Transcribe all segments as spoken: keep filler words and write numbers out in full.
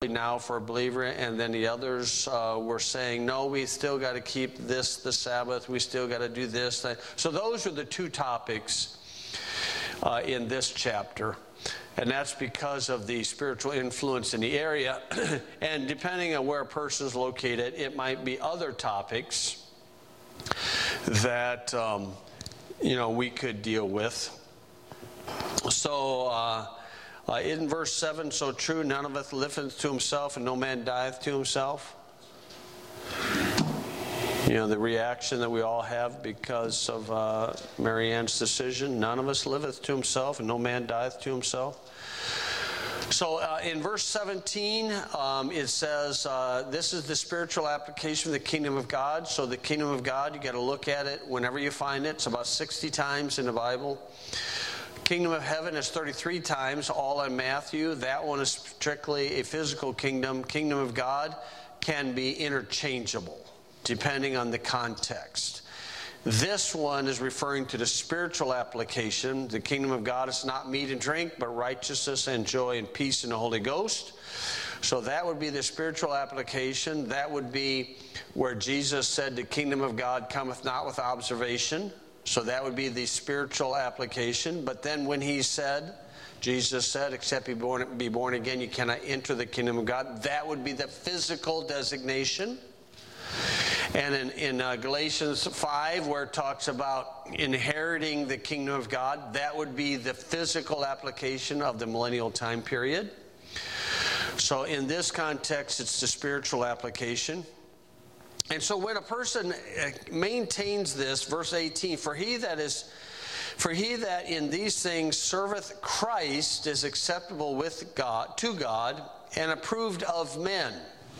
now for a believer, and then the others uh, were saying, no, we still got to keep this the Sabbath, we still got to do this. So those are the two topics uh, in this chapter, and that's because of the spiritual influence in the area. And depending on where a person is located, it might be other topics that um, you know we could deal with. So uh, Uh, in verse seven, so true, none of us liveth to himself, and no man dieth to himself. You know, the reaction that we all have because of uh, Mary Ann's decision, none of us liveth to himself, and no man dieth to himself. So uh, in verse seventeen, um, it says, uh, this is the spiritual application of the kingdom of God. So the kingdom of God, you got to look at it whenever you find it. It's about sixty times in the Bible. Kingdom of heaven is thirty-three times, all in Matthew. That one is strictly a physical kingdom. Kingdom of God can be interchangeable, depending on the context. This one is referring to the spiritual application. The kingdom of God is not meat and drink, but righteousness and joy and peace in the Holy Ghost. So that would be the spiritual application. That would be where Jesus said the kingdom of God cometh not with observation. So that would be the spiritual application. But then when he said, Jesus said, except be born, be born again, you cannot enter the kingdom of God. That would be the physical designation. And in, in uh, Galatians five, where it talks about inheriting the kingdom of God, that would be the physical application of the millennial time period. So in this context, it's the spiritual application. And so when a person maintains this, verse eighteen, for he that is, for he that in these things serveth Christ is acceptable with God, to God, and approved of men.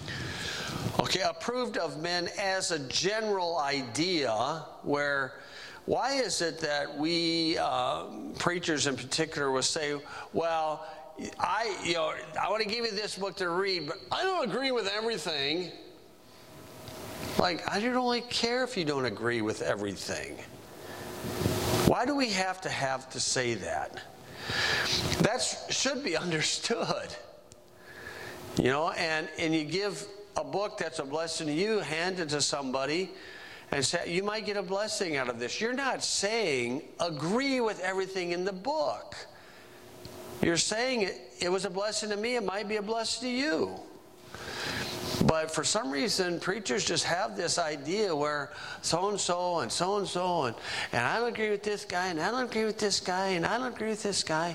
Okay, approved of men as a general idea, where why is it that we uh, preachers in particular will say, well, I you know I want to give you this book to read, but I don't agree with everything. Like, I don't really care if you don't agree with everything. Why do we have to have to say that? That should be understood. You know, and, and you give a book that's a blessing to you, hand it to somebody, and say, you might get a blessing out of this. You're not saying agree with everything in the book. You're saying it, it was a blessing to me, it might be a blessing to you. But for some reason, preachers just have this idea where so-and-so and so-and-so, and, and I don't agree with this guy, and I don't agree with this guy, and I don't agree with this guy.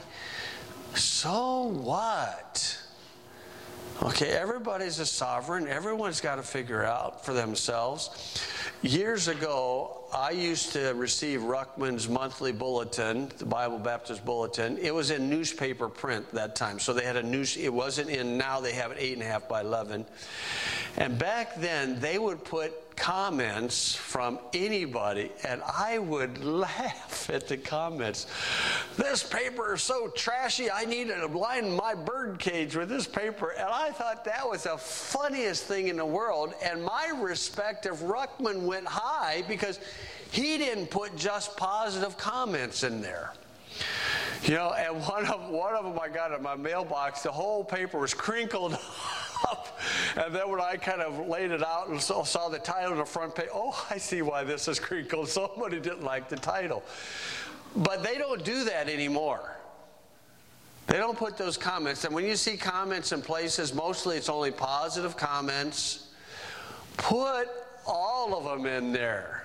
So what? Okay, everybody's a sovereign. Everyone's got to figure out for themselves. Years ago, I used to receive Ruckman's monthly bulletin, the Bible Baptist Bulletin. It was in newspaper print that time. So they had a news, it wasn't in, now they have it eight and a half by eleven. And back then, they would put comments from anybody, and I would laugh at the comments. This paper is so trashy, I need to line my bird cage with this paper. And I thought that was the funniest thing in the world. And my respect of Ruckman went high because he didn't put just positive comments in there. You know, and one of one of them I got in my mailbox, the whole paper was crinkled up. And then when I kind of laid it out and saw, saw the title on the front page, oh, I see why this is crinkled. Somebody didn't like the title. But they don't do that anymore. They don't put those comments. And when you see comments in places, mostly it's only positive comments. Put all of them in there.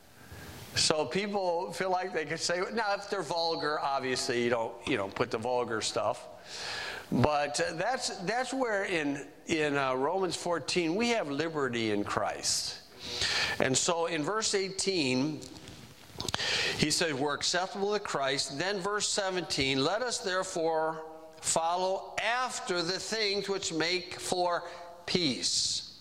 So people feel like they can say, now if they're vulgar, obviously you don't, you know, put the vulgar stuff. But uh, that's that's where in in uh, Romans fourteen we have liberty in Christ. And so in verse eighteen, he says we're acceptable to Christ. Then verse seventeen, let us therefore follow after the things which make for peace.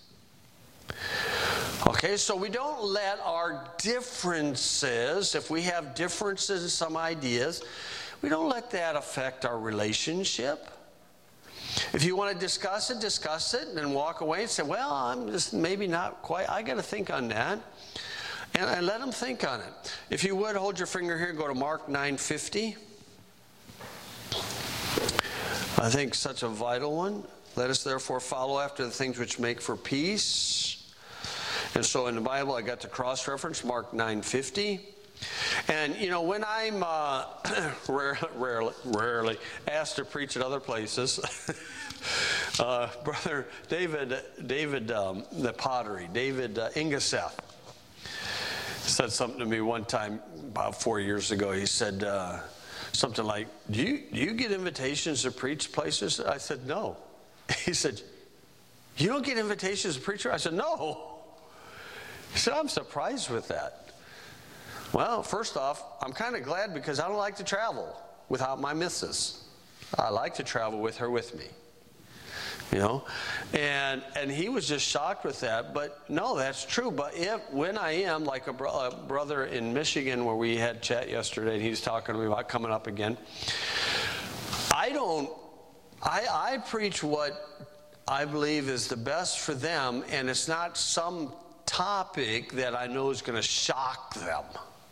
Okay, so we don't let our differences, if we have differences in some ideas, we don't let that affect our relationship. If you want to discuss it, discuss it, and then walk away and say, well, I'm just maybe not quite, I got to think on that. And, and let them think on it. If you would, hold your finger here, go to Mark nine fifty. I think such a vital one. Let us therefore follow after the things which make for peace. And so in the Bible, I got the cross-reference, Mark nine fifty. And, you know, when I'm uh, rare, rarely, rarely asked to preach at other places, uh, Brother David, David um, the pottery, David uh, Ingeseth, said something to me one time about four years ago. He said uh, something like, do you, do you get invitations to preach places? I said, no. He said, you don't get invitations to preach? I said, no. He said, I'm surprised with that. Well, first off, I'm kind of glad because I don't like to travel without my missus. I like to travel with her with me. You know, and and he was just shocked with that. But no, that's true. But if when I am, like a, bro, a brother in Michigan where we had chat yesterday, and he was talking to me about coming up again. I don't. I I preach what I believe is the best for them, and it's not some topic that I know is going to shock them.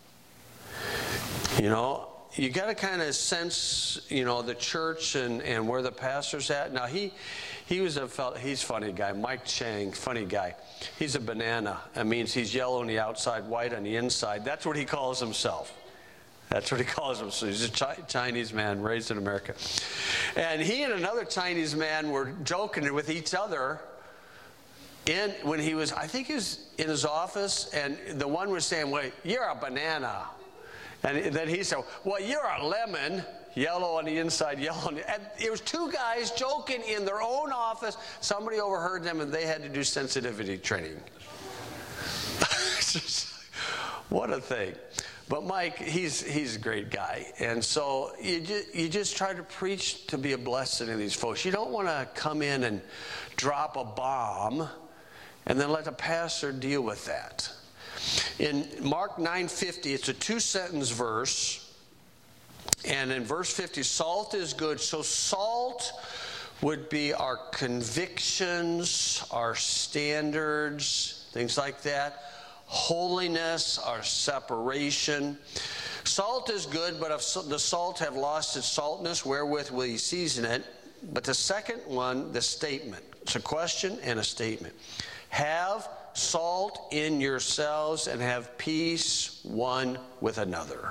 You know. You got to kind of sense, you know, the church and, and where the pastor's at. Now, he he was a fellow, he's a funny guy, Mike Chang, funny guy. He's a banana. That means he's yellow on the outside, white on the inside. That's what he calls himself. That's what he calls himself. He's a Chi- Chinese man raised in America. And he and another Chinese man were joking with each other in when he was, I think he was in his office, and the one was saying, well, you're a banana. And then he said, well, you're a lemon, yellow on the inside, yellow on the... And it was two guys joking in their own office. Somebody overheard them, and they had to do sensitivity training. What a thing. But Mike, he's he's a great guy. And so you just, you just try to preach to be a blessing to these folks. You don't want to come in and drop a bomb and then let the pastor deal with that. In Mark nine fifty, it's a two-sentence verse. And in verse fifty, salt is good. So salt would be our convictions, our standards, things like that. Holiness, our separation. Salt is good, but if the salt have lost its saltness, wherewith will ye season it? But the second one, the statement. It's a question and a statement. Have salt in yourselves and have peace one with another.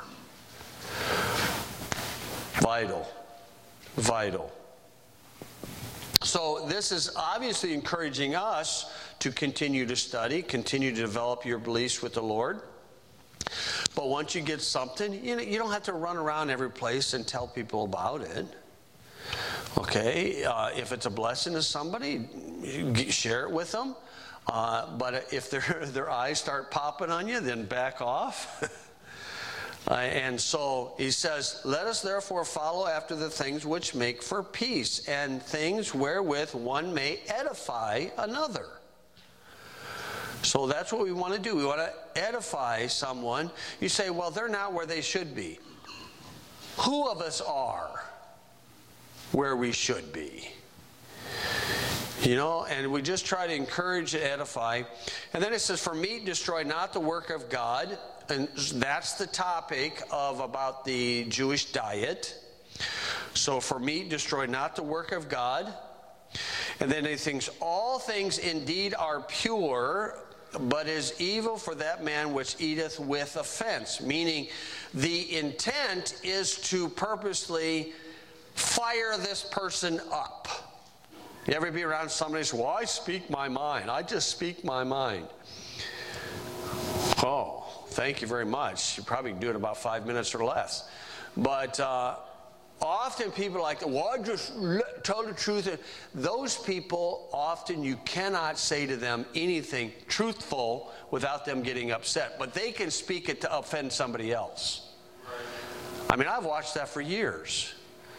Vital. Vital. So this is obviously encouraging us to continue to study, continue to develop your beliefs with the Lord. But once you get something, you know, you don't have to run around every place and tell people about it. Okay? Uh, if it's a blessing to somebody, share it with them. Uh, but if their their eyes start popping on you, then back off. uh, and so he says, let us therefore follow after the things which make for peace, and things wherewith one may edify another. So that's what we want to do. We want to edify someone. You say, well, they're not where they should be. Who of us are where we should be? You know, and we just try to encourage and edify. And then it says, for meat destroy not the work of God. And that's the topic of about the Jewish diet. So for meat destroy not the work of God. And then he thinks, all things indeed are pure, but is evil for that man which eateth with offense. Meaning the intent is to purposely fire this person up. You ever be around somebody who says, well, I speak my mind. I just speak my mind. Oh, thank you very much. You probably do it about five minutes or less. But uh, often people are like, well, I just tell the truth. Those people, often you cannot say to them anything truthful without them getting upset. But they can speak it to offend somebody else. I mean, I've watched that for years.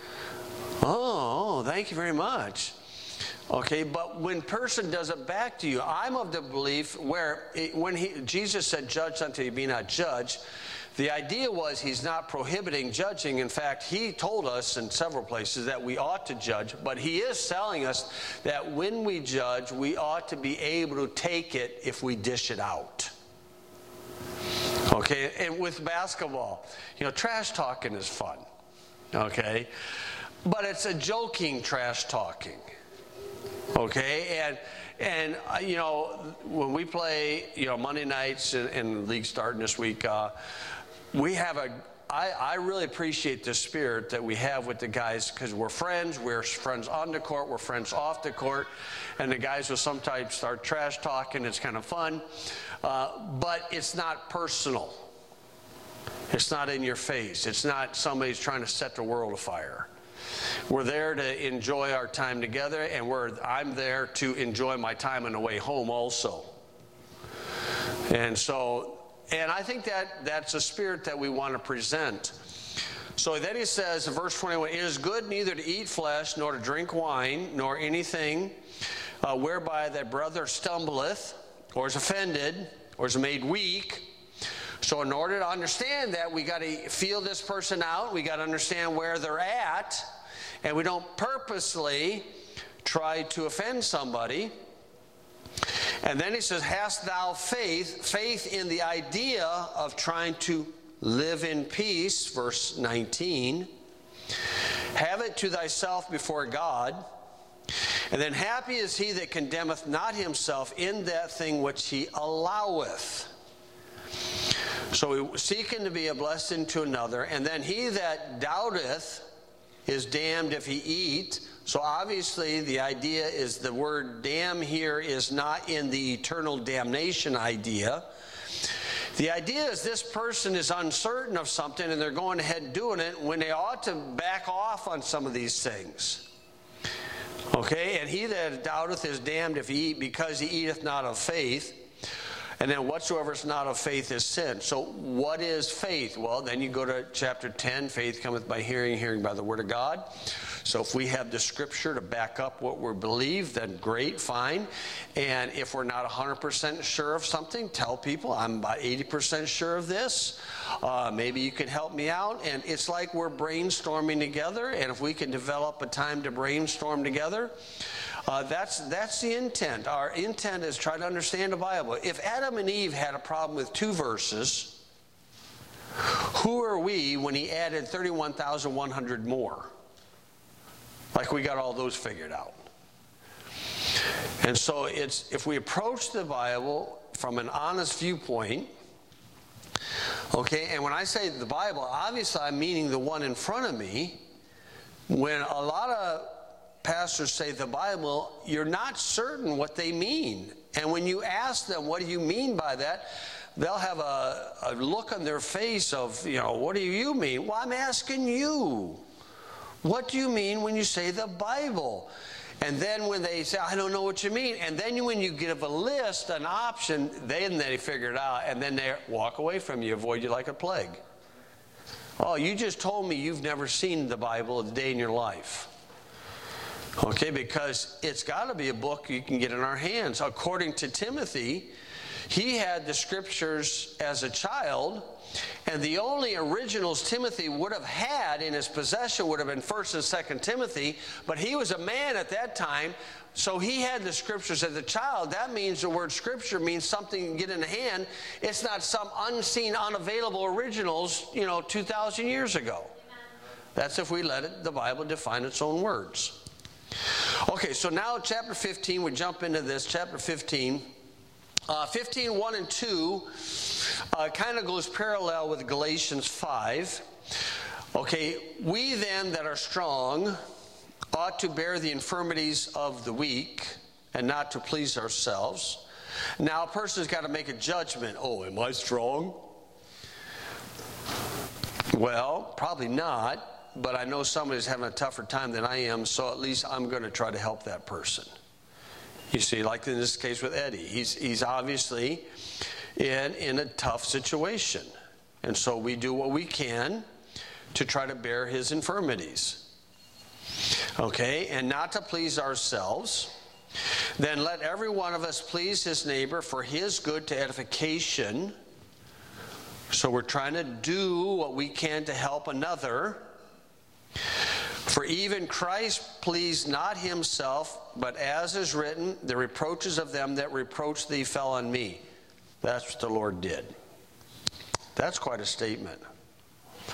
Oh, thank you very much. Okay, but when person does it back to you, I'm of the belief where it, when he, Jesus said, judge until you be not judged, the idea was he's not prohibiting judging. In fact, he told us in several places that we ought to judge, but he is telling us that when we judge, we ought to be able to take it if we dish it out. Okay, and with basketball, you know, trash talking is fun. Okay, but it's a joking trash talking. Okay, and and uh, you know, when we play, you know, Monday nights and, and the league starting this week, uh, we have a. I, I really appreciate the spirit that we have with the guys because we're friends. We're friends on the court. We're friends off the court, and the guys will sometimes start trash talking. It's kind of fun, uh, but it's not personal. It's not in your face. It's not somebody's trying to set the world afire. We're there to enjoy our time together, and we're, I'm there to enjoy my time on the way home also. And so, and I think that that's a spirit that we want to present. So then he says in verse twenty-one, it is good neither to eat flesh, nor to drink wine, nor anything uh, whereby thy brother stumbleth, or is offended, or is made weak. So in order to understand that, we got to feel this person out. We got to understand where they're at. And we don't purposely try to offend somebody. And then he says, hast thou faith, faith in the idea of trying to live in peace, verse nineteen. Have it to thyself before God. And then happy is he that condemneth not himself in that thing which he alloweth. So seeking to be a blessing to another. And then he that doubteth is damned if he eat. So obviously the idea is the word damn here is not in the eternal damnation idea. The idea is this person is uncertain of something and they're going ahead and doing it when they ought to back off on some of these things. Okay, and he that doubteth is damned if he eat, because he eateth not of faith. And then whatsoever is not of faith is sin. So what is faith? Well, then you go to chapter ten. Faith cometh by hearing, hearing by the word of God. So if we have the scripture to back up what we believe, then great, fine. And if we're not one hundred percent sure of something, tell people, I'm about eighty percent sure of this. Uh, maybe you can help me out. And it's like we're brainstorming together. And if we can develop a time to brainstorm together, Uh, that's that's the intent. Our intent is try to understand the Bible. If Adam and Eve had a problem with two verses, who are we when he added thirty-one thousand one hundred more? Like we got all those figured out. And so it's if we approach the Bible from an honest viewpoint, okay, and when I say the Bible, obviously I'm meaning the one in front of me. When a lot of pastors say the Bible, you're not certain what they mean. And when you ask them, what do you mean by that? They'll have a, a look on their face of, you know, what do you mean? Well, I'm asking you. What do you mean when you say the Bible? And then when they say, I don't know what you mean. And then when you give a list, an option, then they figure it out. And then they walk away from you, avoid you like a plague. Oh, you just told me you've never seen the Bible a day in your life. Okay, because it's got to be a book you can get in our hands. According to Timothy, he had the scriptures as a child, and the only originals Timothy would have had in his possession would have been First and Second Timothy, but he was a man at that time, so he had the scriptures as a child. That means the word scripture means something you can get in the hand. It's not some unseen, unavailable originals, you know, two thousand years ago. That's if we let it, the Bible define its own words. Okay, so now chapter fifteen, we jump into this, chapter fifteen. Uh, fifteen, one and two uh, kind of goes parallel with Galatians five. Okay, we then that are strong ought to bear the infirmities of the weak and not to please ourselves. Now a person's got to make a judgment. Oh, am I strong? Well, probably not. But I know somebody's having a tougher time than I am, so at least I'm going to try to help that person. You see, like in this case with Eddie, he's he's obviously in, in a tough situation. And so we do what we can to try to bear his infirmities. Okay, and not to please ourselves. Then let every one of us please his neighbor for his good to edification. So we're trying to do what we can to help another. For even Christ pleased not himself, but as is written, the reproaches of them that reproached thee fell on me. That's what the Lord did. That's quite a statement.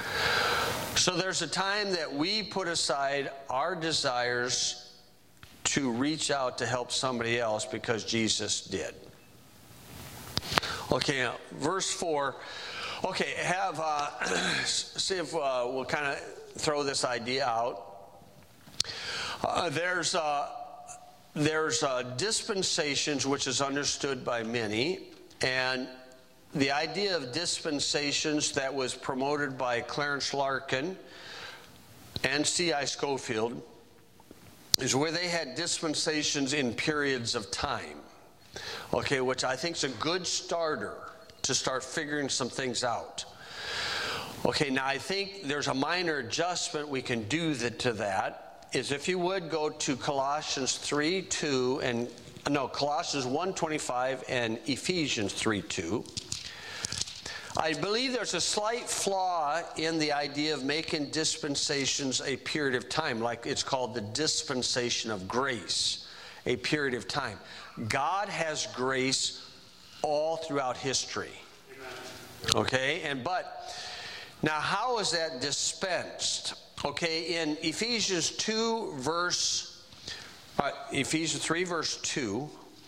So there's a time that we put aside our desires to reach out to help somebody else because Jesus did. Okay, now, verse four. Okay, have uh, see if uh, we'll kind of throw this idea out. Uh, there's uh, there's uh, dispensations, which is understood by many, and the idea of dispensations that was promoted by Clarence Larkin and C I Scofield is where they had dispensations in periods of time. Okay, which I think is a good starter to start figuring some things out. Okay, now I think there's a minor adjustment we can do that, to that, is if you would go to Colossians three two, and no, Colossians one twenty-five and Ephesians three two. I believe there's a slight flaw in the idea of making dispensations a period of time, like it's called the dispensation of grace, a period of time. God has grace all throughout history. Okay, and but now how is that dispensed? Okay, in Ephesians two verse uh, Ephesians three verse two.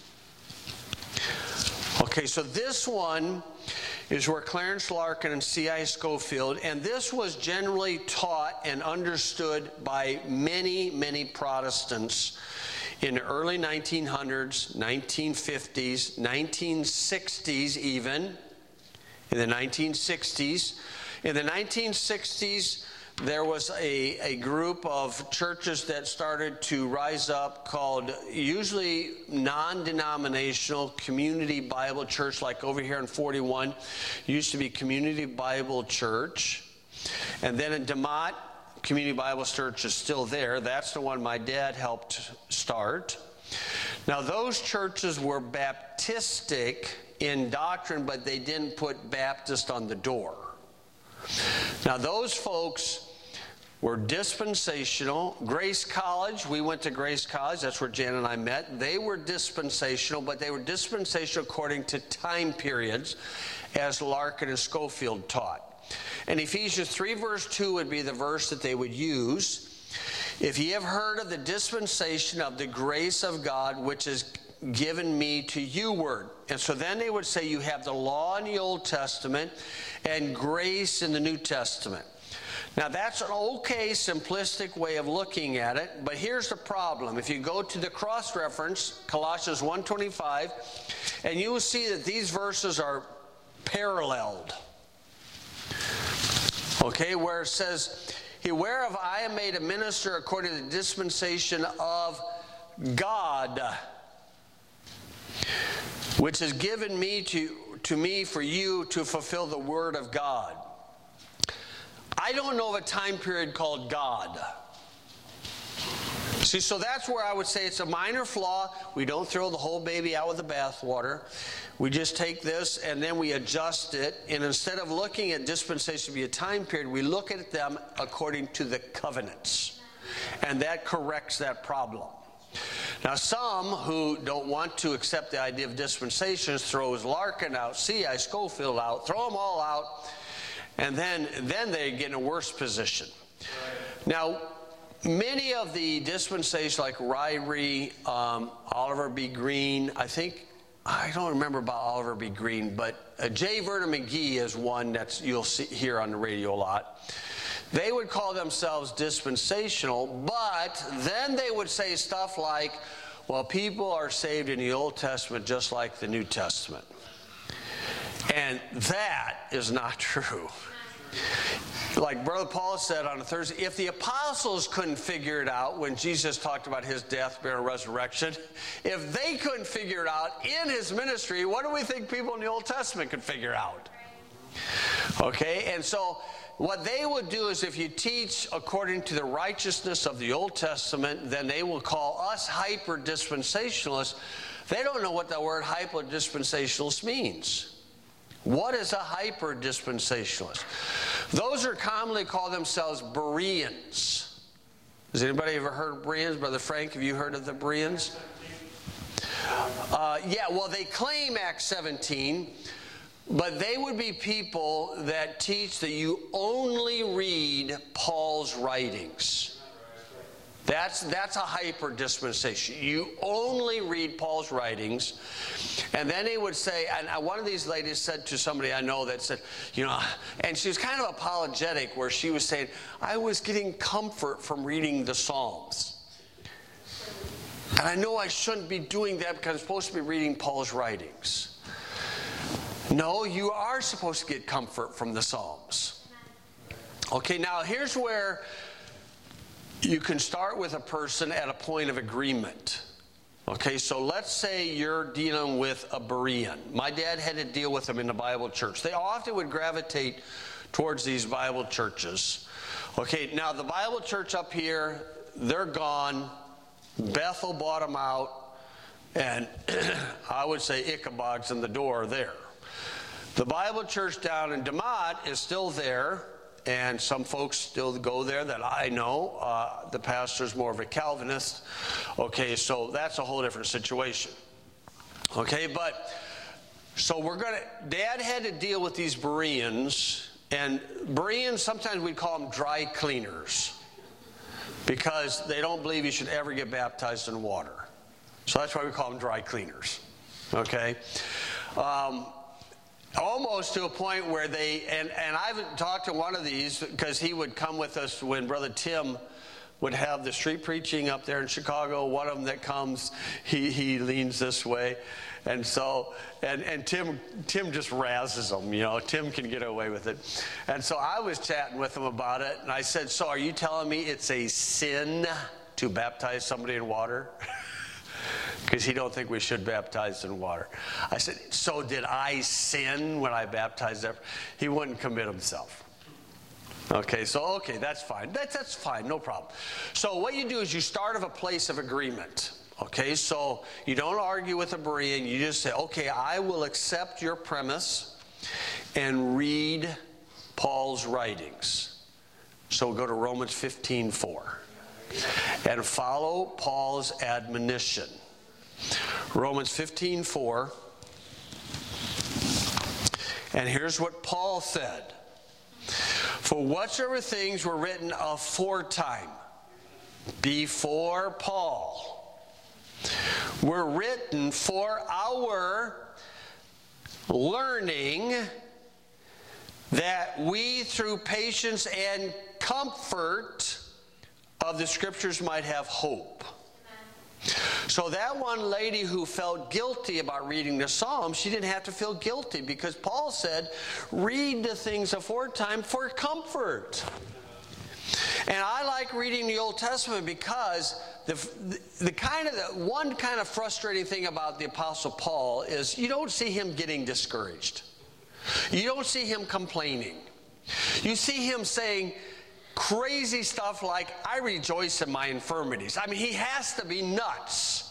Okay, so this one is where Clarence Larkin and C I Scofield, and this was generally taught and understood by many, many Protestants in the early nineteen hundreds, nineteen fifties, nineteen sixties even, in the nineteen sixties. In the nineteen sixties, there was a, a group of churches that started to rise up called usually non-denominational Community Bible Church, like over here in forty-one, used to be Community Bible Church. And then in DeMott, Community Bible Church is still there. That's the one my dad helped start. Now, those churches were Baptistic in doctrine, but they didn't put Baptist on the door. Now, those folks were dispensational. Grace College, we went to Grace College. That's where Jan and I met. They were dispensational, but they were dispensational according to time periods, as Larkin and Scofield taught. And Ephesians three verse two would be the verse that they would use. If ye have heard of the dispensation of the grace of God, which is given me to you word. And so then they would say you have the law in the Old Testament and grace in the New Testament. Now that's an okay simplistic way of looking at it, but here's the problem. If you go to the cross-reference, Colossians one twenty-five, and you will see that these verses are paralleled. Okay, where it says, "He whereof I am made a minister according to the dispensation of God, which is given me to, to me for you to fulfill the word of God." I don't know of a time period called God. See, so that's where I would say it's a minor flaw. We don't throw the whole baby out with the bathwater. We just take this and then we adjust it. And instead of looking at dispensation to be a time period, we look at them according to the covenants. And that corrects that problem. Now, some who don't want to accept the idea of dispensations throws Larkin out, C I Scofield out, throw them all out, and then, then they get in a worse position. Right. Now, many of the dispensations like Ryrie, um, Oliver B. Green, I think, I don't remember about Oliver B. Green, but uh, J. Vernon McGee is one that you'll see, hear on the radio a lot. They would call themselves dispensational, but then they would say stuff like, well, people are saved in the Old Testament just like the New Testament. And that is not true. Like Brother Paul said on a Thursday, if the apostles couldn't figure it out when Jesus talked about his death, burial, and resurrection, if they couldn't figure it out in his ministry, what do we think people in the Old Testament could figure out? Okay, and so what they would do is if you teach according to the righteousness of the Old Testament, then they will call us hyper-dispensationalists. They don't know what the word hyper-dispensationalist means. What is a hyper-dispensationalist? Those are commonly called themselves Bereans. Has anybody ever heard of Bereans? Brother Frank, have you heard of the Bereans? Uh, yeah, well, they claim Acts seventeen, but they would be people that teach that you only read Paul's writings. That's, that's a hyper dispensation. You only read Paul's writings. And then he would say, and one of these ladies said to somebody I know that said, you know, and she was kind of apologetic where she was saying, I was getting comfort from reading the Psalms. And I know I shouldn't be doing that because I'm supposed to be reading Paul's writings. No, you are supposed to get comfort from the Psalms. Okay, now here's where you can start with a person at a point of agreement. Okay, so let's say you're dealing with a Berean. My dad had to deal with them in the Bible church. They often would gravitate towards these Bible churches. Okay, now the Bible church up here, they're gone. Bethel bought them out. And I would say Ichabod's in the door there. The Bible church down in DeMott is still there. And some folks still go there that I know. Uh, the pastor's more of a Calvinist. Okay, so that's a whole different situation. Okay, but so we're going to, Dad had to deal with these Bereans. And Bereans, sometimes we call them dry cleaners because they don't believe you should ever get baptized in water. So that's why we call them dry cleaners. Okay? Um, Almost to a point where they, and, and I've talked to one of these because he would come with us when Brother Tim would have the street preaching up there in Chicago. One of them that comes, he, he leans this way. And so, and, and Tim Tim just razzes them, you know. Tim can get away with it. And so I was chatting with him about it. And I said, so are you telling me it's a sin to baptize somebody in water? Because he don't think we should baptize in water. I said, so did I sin when I baptized them? He wouldn't commit himself. Okay, so, okay, that's fine. That's, that's fine, no problem. So what you do is you start at a place of agreement. Okay, so you don't argue with a Berean. You just say, okay, I will accept your premise and read Paul's writings. So we'll go to Romans fifteen four. And follow Paul's admonition. Romans fifteen four. And here's what Paul said. For whatsoever things were written aforetime, before Paul, were written for our learning, that we through patience and comfort of the Scriptures might have hope. So that one lady who felt guilty about reading the Psalms, she didn't have to feel guilty because Paul said, read the things aforetime for comfort. And I like reading the Old Testament because the, the, the kind of the one kind of frustrating thing about the Apostle Paul is you don't see him getting discouraged. You don't see him complaining. You see him saying crazy stuff like, I rejoice in my infirmities. I mean, he has to be nuts.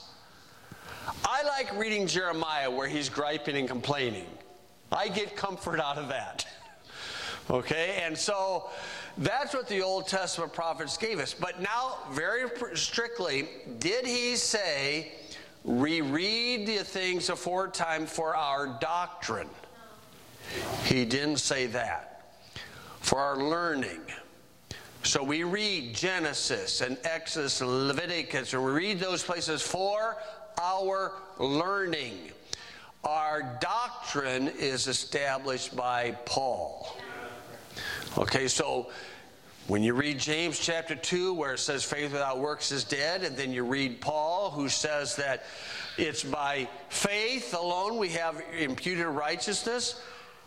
I like reading Jeremiah where he's griping and complaining. I get comfort out of that. Okay, and so that's what the Old Testament prophets gave us. But now, very strictly, did he say, reread the things aforetime for our doctrine? He didn't say that. For our learning. So we read Genesis and Exodus and Leviticus, and we read those places for our learning. Our doctrine is established by Paul. Okay, so when you read James chapter two, where it says faith without works is dead, and then you read Paul, who says that it's by faith alone we have imputed righteousness,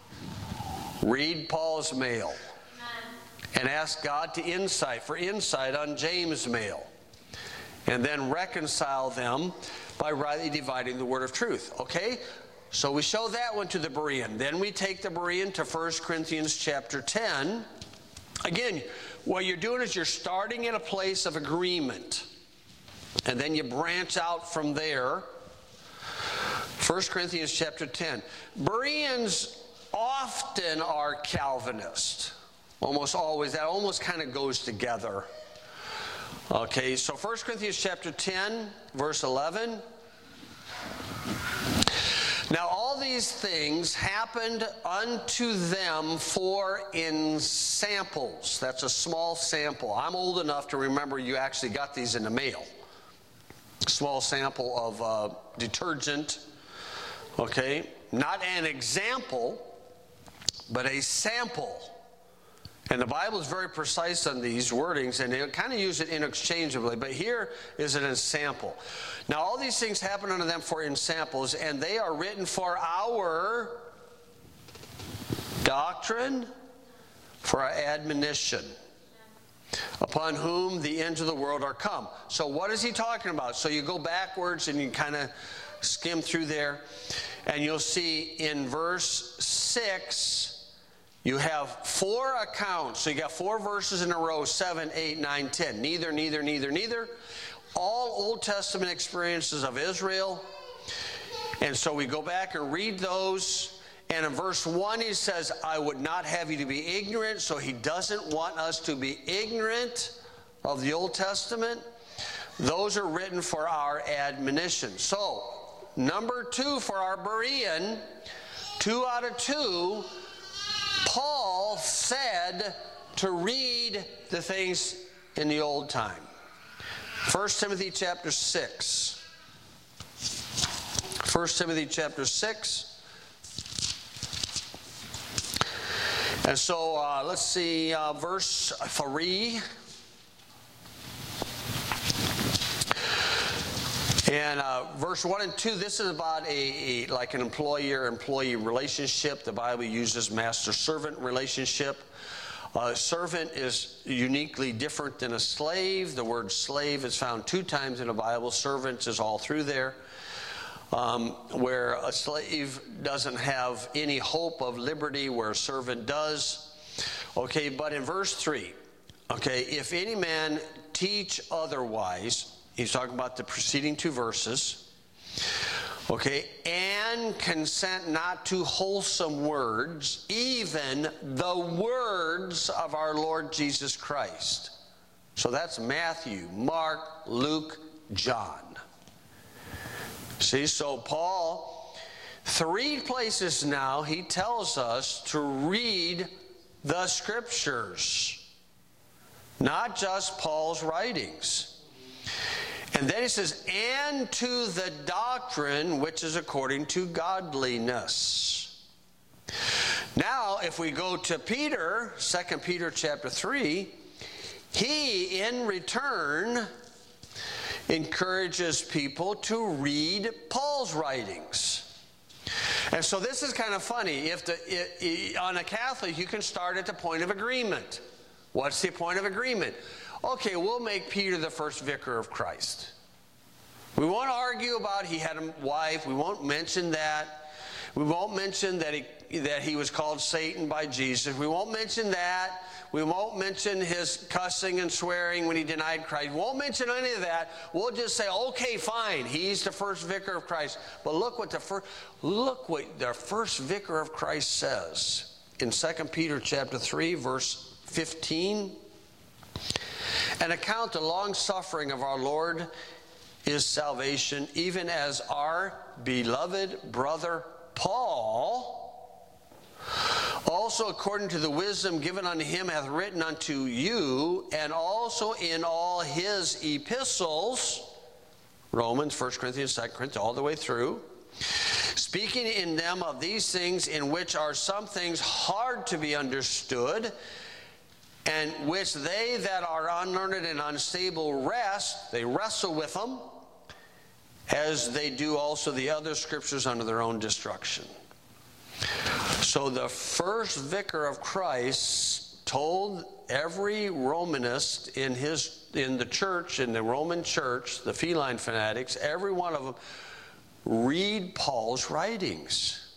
read Paul's mail. And ask God to insight, for insight on James' mail. And then reconcile them by rightly dividing the word of truth. Okay? So we show that one to the Berean. Then we take the Berean to First Corinthians chapter ten. Again, what you're doing is you're starting in a place of agreement. And then you branch out from there. First Corinthians chapter ten. Bereans often are Calvinists. Almost always. That almost kind of goes together. Okay, so First Corinthians chapter ten, verse eleven. Now all these these things happened unto them for in samples. That's a small sample. I'm old enough to remember you actually got these in the mail. Small sample of uh, detergent. Okay? Not an example, but a sample. And the Bible is very precise on these wordings, and they kind of use it interchangeably. But here is an example. Now, all these things happen unto them for in samples, and they are written for our doctrine, for our admonition, upon whom the ends of the world are come. So what is he talking about? So you go backwards and you kind of skim through there, and you'll see in verse six, you have four accounts. So you got four verses in a row, seven, eight, nine, ten. Neither, neither, neither, neither. All Old Testament experiences of Israel. And so we go back and read those. And in verse one, he says, I would not have you to be ignorant. So he doesn't want us to be ignorant of the Old Testament. Those are written for our admonition. So, number two for our Berean, two out of two, Paul said to read the things in the old time. First Timothy chapter six. First Timothy chapter six. And so uh, let's see, uh, verse three. And uh, verse one and two, this is about a, a like an employer-employee relationship. The Bible uses master-servant relationship. Uh, servant is uniquely different than a slave. The word slave is found two times in the Bible. Servant is all through there. Um, where a slave doesn't have any hope of liberty, where a servant does. Okay, but in verse three, okay, if any man teach otherwise, he's talking about the preceding two verses. Okay, and consent not to wholesome words, even the words of our Lord Jesus Christ. So that's Matthew, Mark, Luke, John. See, so Paul, three places now, he tells us to read the Scriptures, not just Paul's writings. And then he says, and to the doctrine which is according to godliness. Now, if we go to Peter, Second Peter chapter three, he in return encourages people to read Paul's writings. And so this is kind of funny. If the it, on a Catholic, you can start at the point of agreement. What's the point of agreement? Okay, we'll make Peter the first vicar of Christ. We won't argue about he had a wife. We won't mention that. We won't mention that he, that he was called Satan by Jesus. We won't mention that. We won't mention his cussing and swearing when he denied Christ. We won't mention any of that. We'll just say, okay, fine, he's the first vicar of Christ. But look what the first, look what the first vicar of Christ says in Second Peter chapter three, verse fifteen. And account the long suffering of our Lord is salvation, even as our beloved brother Paul, also according to the wisdom given unto him, hath written unto you, and also in all his epistles, Romans, First Corinthians, Second Corinthians, all the way through, speaking in them of these things, in which are some things hard to be understood, and which they that are unlearned and unstable wrest, they wrestle with them, as they do also the other scriptures unto their own destruction. So the first vicar of Christ told every Romanist in his in the church, in the Roman church, the feline fanatics, every one of them, read Paul's writings.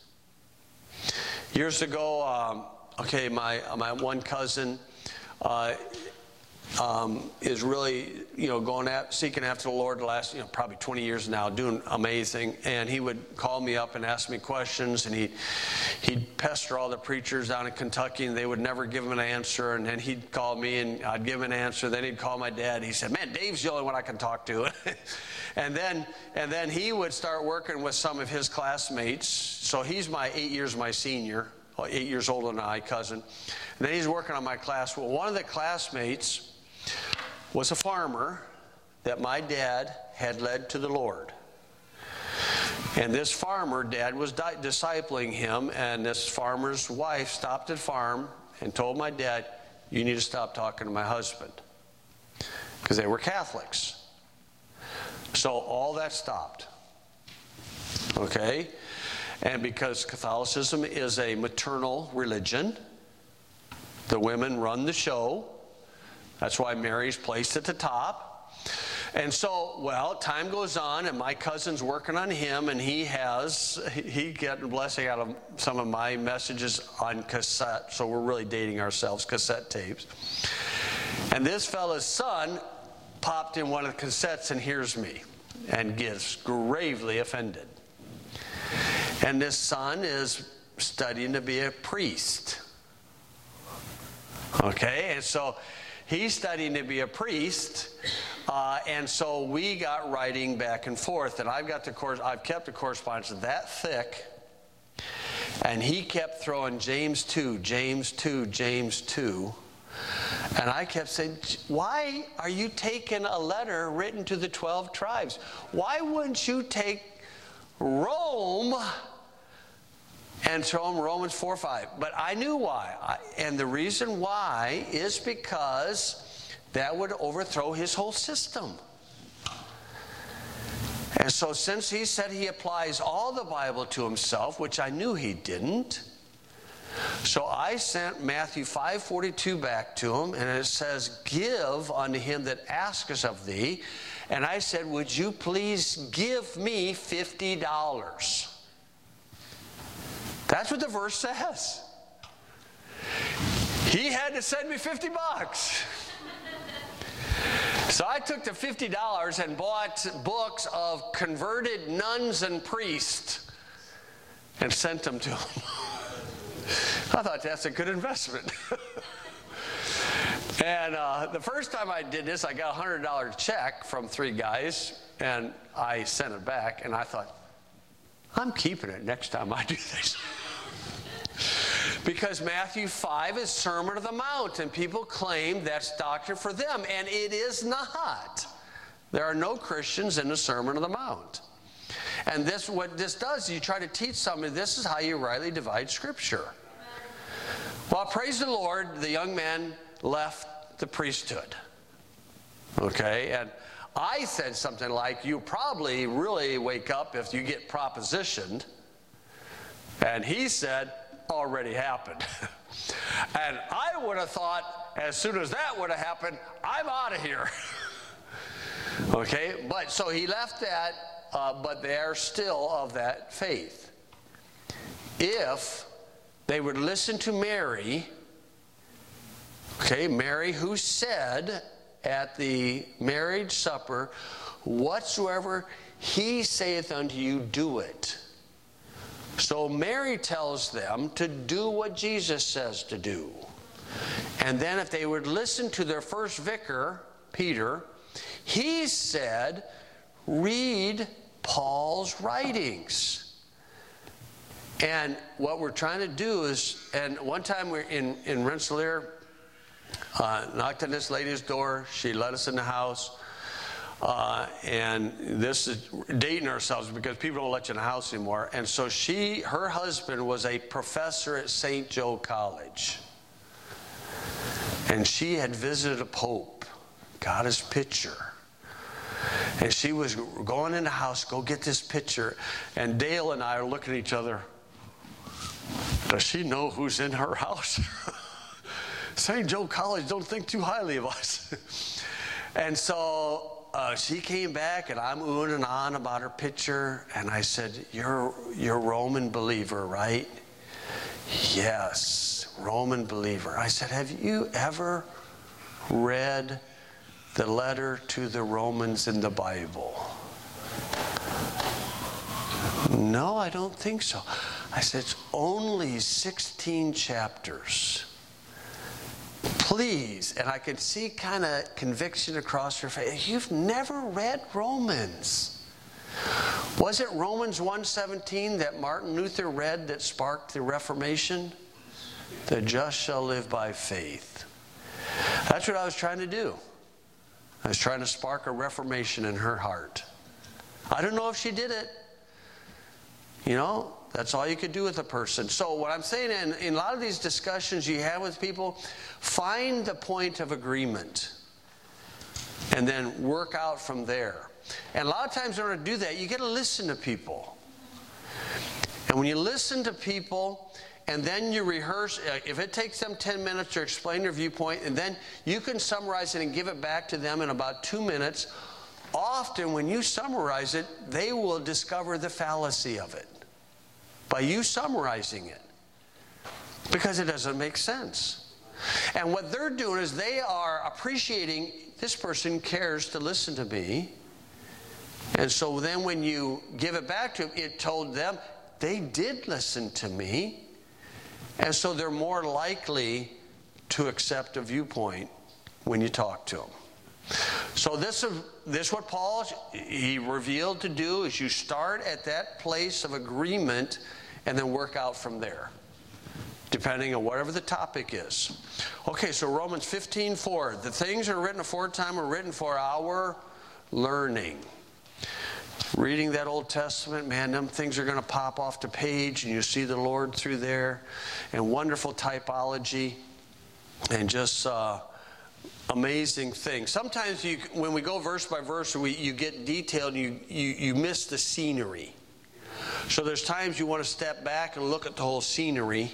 Years ago, um, okay, my my one cousin, Uh, um, is really, you know, going at, seeking after the Lord the last, you know, probably twenty years now, doing amazing. And he would call me up and ask me questions, and he, he'd pester all the preachers down in Kentucky, and they would never give him an answer. And then he'd call me, and I'd give him an answer. Then he'd call my dad. He said, "Man, Dave's the only one I can talk to." and then, and then he would start working with some of his classmates. So he's my eight years my senior, eight years older than I, cousin. And then he's working on my class. Well, one of the classmates was a farmer that my dad had led to the Lord. And this farmer, Dad was di- discipling him, and this farmer's wife stopped at farm and told my dad, "You need to stop talking to my husband," because they were Catholics. So all that stopped. Okay? And because Catholicism is a maternal religion, the women run the show. That's why Mary's placed at the top. And so, well, time goes on, and my cousin's working on him, and he has, he getting a blessing out of some of my messages on cassette, so we're really dating ourselves, cassette tapes. And this fella's son popped in one of the cassettes and hears me and gets gravely offended. And this son is studying to be a priest. Okay, and so he's studying to be a priest, uh, and so we got writing back and forth, and I've got the course. I've kept the correspondence that thick, and he kept throwing James two, James two, James two, and I kept saying, "Why are you taking a letter written to the twelve tribes? Why wouldn't you take Rome and throw him Romans four five?" But I knew why. I, and the reason why is because that would overthrow his whole system. And so since he said he applies all the Bible to himself, which I knew he didn't, so I sent Matthew five forty-two back to him, and it says, "Give unto him that asketh of thee." And I said, "Would you please give me fifty dollars? That's what the verse says. He had to send me fifty bucks. So I took the fifty dollars and bought books of converted nuns and priests and sent them to him. I thought that's a good investment. And uh, the first time I did this, I got a one hundred dollars check from three guys, and I sent it back, and I thought, I'm keeping it next time I do this. Because Matthew five is Sermon of the Mount, and people claim that's doctrine for them, and it is not. There are no Christians in the Sermon of the Mount. And this, what this does, you try to teach somebody, this is how you rightly divide Scripture. Well, praise the Lord, the young man left the priesthood. Okay, and I said something like, "You probably really wake up if you get propositioned." And he said, "Already happened." And I would have thought, as soon as that would have happened, I'm out of here. Okay, but so he left that, uh, but they're still of that faith. If they would listen to Mary, okay, Mary who said at the marriage supper, "Whatsoever he saith unto you, do it." So Mary tells them to do what Jesus says to do. And then if they would listen to their first vicar, Peter, he said, read Paul's writings. And what we're trying to do is, and one time we're in, in Rensselaer, uh, knocked on this lady's door. She let us in the house. Uh, and this is dating ourselves because people don't let you in the house anymore. And so she, her husband was a professor at Saint Joe College. And she had visited a pope, got his picture. And she was going in the house, go get this picture. And Dale and I are looking at each other. Does she know who's in her house? Saint Joe College don't think too highly of us. And so uh, she came back, and I'm oohing and on about her picture. And I said, you're, you're a Roman believer, right? Yes, Roman believer. I said, have you ever read the letter to the Romans in the Bible? No, I don't think so. I said, it's only sixteen chapters. Please. And I could see kind of conviction across her face. You've never read Romans. Was it Romans one seventeen that Martin Luther read that sparked the Reformation? The just shall live by faith. That's what I was trying to do. I was trying to spark a reformation in her heart. I don't know if she did it. You know, that's all you could do with a person. So what I'm saying, in, in a lot of these discussions you have with people, find the point of agreement and then work out from there. And a lot of times in order to do that, you got to listen to people. And when you listen to people and then you rehearse, if it takes them ten minutes to explain their viewpoint, and then you can summarize it and give it back to them in about two minutes, often when you summarize it, they will discover the fallacy of it by you summarizing it, because it doesn't make sense. And what they're doing is they are appreciating, this person cares to listen to me. And so then when you give it back to them, it told them they did listen to me. And so they're more likely to accept a viewpoint when you talk to them. So this is this what Paul, he revealed to do, is you start at that place of agreement and then work out from there, depending on whatever the topic is. Okay, so Romans fifteen four. The things that are written aforetime are written for our learning. Reading that Old Testament, man, them things are going to pop off the page and you see the Lord through there, and wonderful typology and just uh, amazing things. Sometimes you, when we go verse by verse, we, you get detailed and you, you, you miss the scenery. So there's times you want to step back and look at the whole scenery,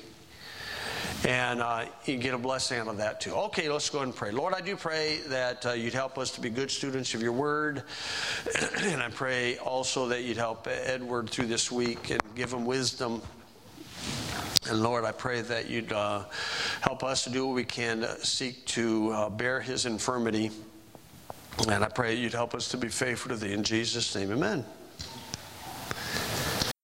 and uh, you get a blessing out of that too. Okay, let's go ahead and pray. Lord, I do pray that uh, you'd help us to be good students of your word. And I pray also that you'd help Edward through this week and give him wisdom. And Lord, I pray that you'd uh, help us to do what we can to seek to uh, bear his infirmity. And I pray you'd help us to be faithful to thee. In Jesus' name, amen.